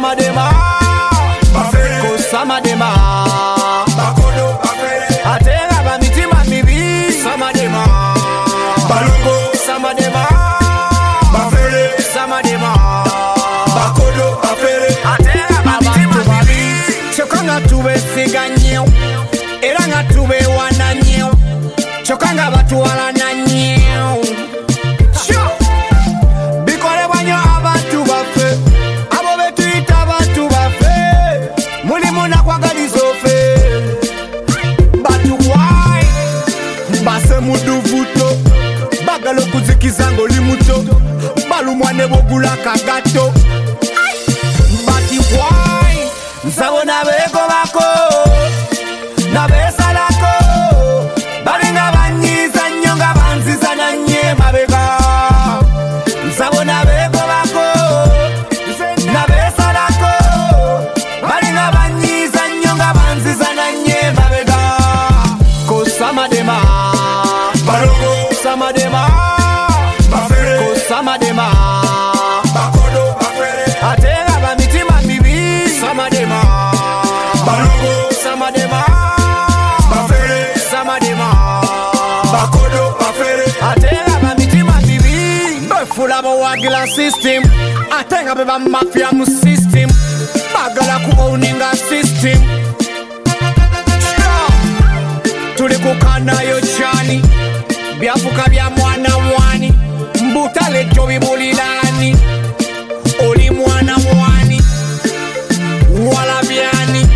Samadema, Bafere, Samadema, Bakodo, Bafere, Atera Bamitima Mibi, Samadema, Balongo, Samadema, Bafere, Samadema, Bakodo, Bafere, Atera Bamitima Mibi, Chokanga tuwe siganyo, Eranga tuwe wananyo, Chokanga batu walananyo. Bikore banyo abantu bafe, abo betuyita abantu bafe, mulimu nakwagalizofe. Batu why? Base muduvuto, bagala okuzikiza ng'oli muto, balumwa ne bogula kagato. Bati why? Nsabona begobako, nabesalako, balinga banyiza nnyo nga banziza nanye mabega. Nsabona begobako, nabesalako, balinga banyiza nnyo nga banziza nanye mabega. Ko Samadema, Balongo, Samadema, Bafere, ko Samadema, Bakodo, Bafere, atera bamitima mibi. Samadema, Balongo, Samadema, Bafere, Samadema, Bakodo, Bafere, atera bamitima mibi. Befula bawagila system, atenga beba mafia mu system, bagala ku owninga system. Tuli kukanayo chani, byafuka bya mwana mwani, mbutale jo bibulilani, oli mwana mwani, wala byani.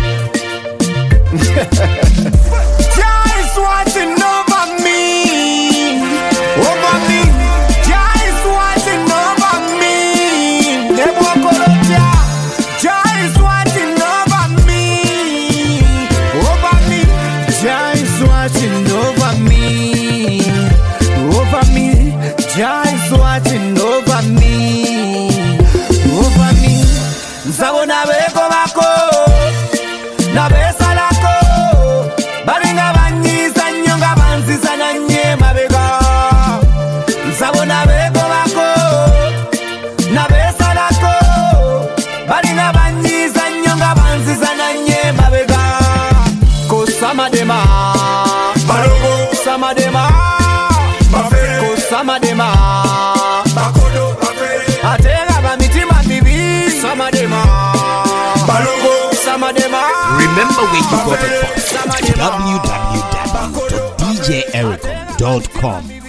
Jah is watching over me, over me. Jah is watching over me. Nebokolotia. Jah is watching over me, over me. Jah is watching over me, over me. Jah is watching over me, over me. Nzabona begobako, nabesalako, balinga banyiza nnyo nga banziza nanye mabega. Nzabona begobako, nabesalako, balinga banyiza nnyo nga banziza nanye mabega. Ko Samadema, Balongo, Samadema, Bafere, ko Samadema, Bakodo, Bafere, atera bamitima mibi. Samadema, Balongo, Samadema, Remember where you got it from. Samadema. www.djericom.com